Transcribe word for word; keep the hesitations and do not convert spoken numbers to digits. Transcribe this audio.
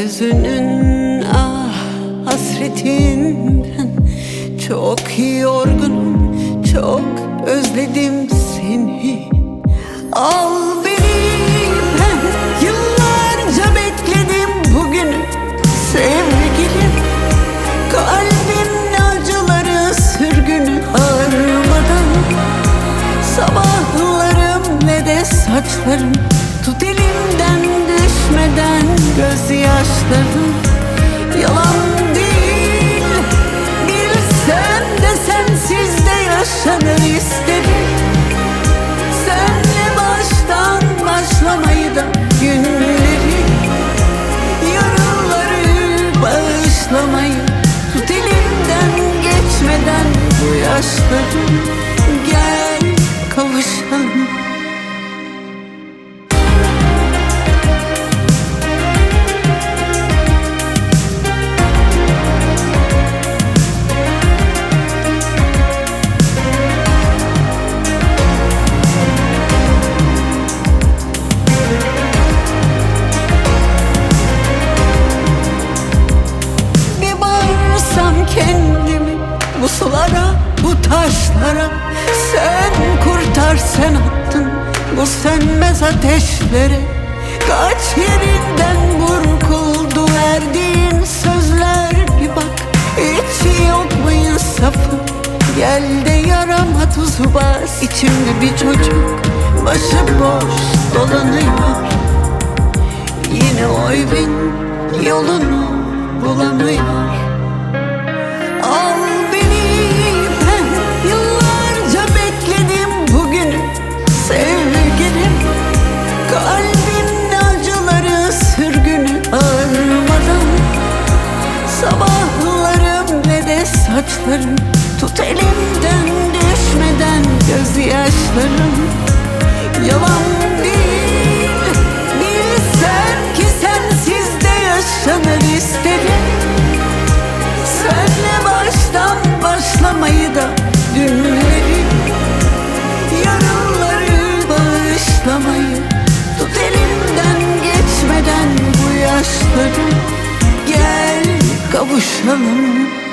Yüzünün ah hasretinden çok yorgunum, çok özledim seni. Al beni, ben yıllarca bekledim bugünü sevgilim. Kalbimin acıları sürgünü ağrımadan, sabahlarım ve de saçlarım, tut elimden düşmeden gözyaşlarım. Yalan değil, bilsem de sensiz de yaşanır isterim. Senle baştan başlamayı da, günleri, yarınları bağışlamayı, tut elimden geçmeden bu yaşlarım. Gel kavuşalım. Kendimi bu sulara, bu taşlara, sen kurtar, sen attın bu sönmez ateşlere. Kaç yerinden burkuldu verdiğin sözler, bir bak hiç yok mu insafı? Gel de yarama tuzu bas. İçimde bir çocuk başıboş dolanıyor, yine o evin yolunu bulamıyor. Al beni, ben yıllarca bekledim bugünü sevgilim. Kalbimin acıları sürgünü ağrımadan, sabahlarım ve de saçlarım, tut elimden düşmeden gözyaşlarım. Yalan değil, bilsem ki sensiz de yaşanır isterim. Senle baştan başlamayı da, dünleri, yarınları bağışlamayı, tut elimden geçmeden bu yaşları. Gel kavuşalım.